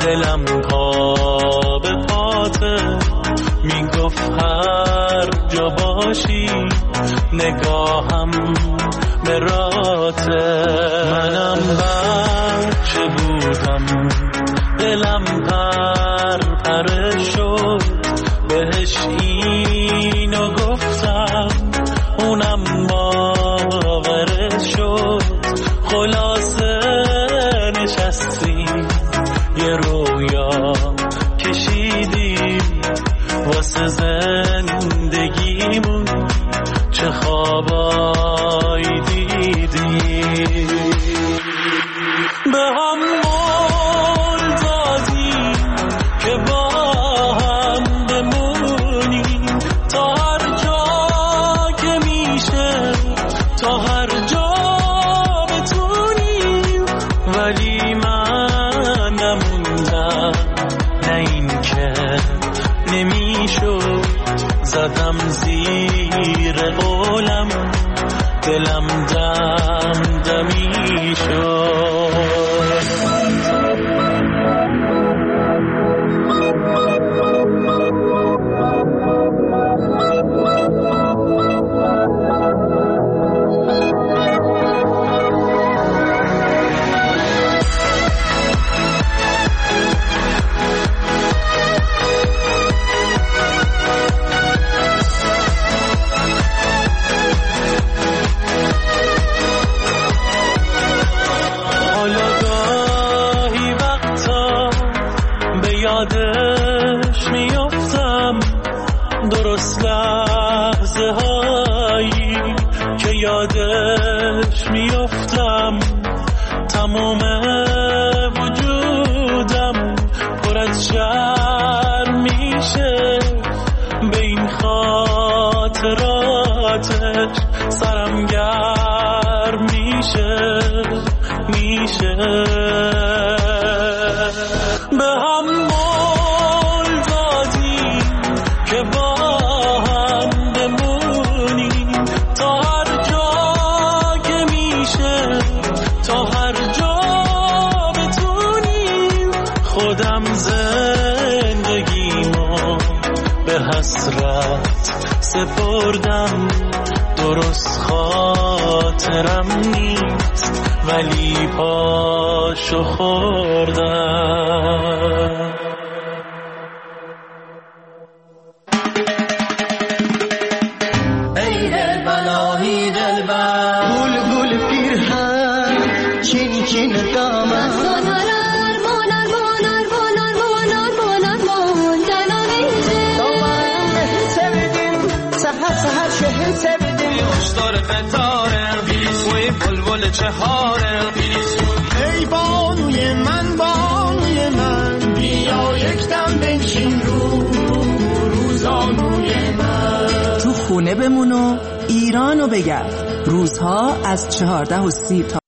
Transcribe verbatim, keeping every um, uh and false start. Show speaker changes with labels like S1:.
S1: دلم پا به پاته، میگفت هر جا باشی نگاهم به راته. منم بچه بودم دلم پر پر شد، بهش اینو گفتم اونم باورش شد. خلاصه نشستیم یه رویا کشیدیم واسه زندگیمون، چه خوابایی دیدیم. به هم قول دادیم که با هم بمونیم تا هر جا که میشه، تا هر جا بتونیم، ولی من نموندم، نه این که نمیشد. زدم زیر قولم، دلم دم دمی شد. یادش میافتم درست لحظه هایی که یادش میافتم، تمام وجودم پر از شرم میشه به این خاطراتش، سرم گرم میشه میشه. به هم قول دادیم که با هم بمونیم تا هر جا که میشه، تا هر جا بتونیم. خودم زندگیمو به حسرت سپردم، درست خاطرم نیست ولی پاشو خوردم.
S2: ای دل بلایی دل بر گل گل پیرهن چین چین دامن
S3: sonalar monar monar monar monar monar monar
S2: دامن sevdim seher seher şehir sevdim
S1: خوشدار قطارم وی بلبل چهارم.
S2: ای بانوی من بانوی من بیا یک دم بنشین رو روزانوی من.
S4: تو خونه بمون و ایرانو بگرد. روزها از چهارده و سی تا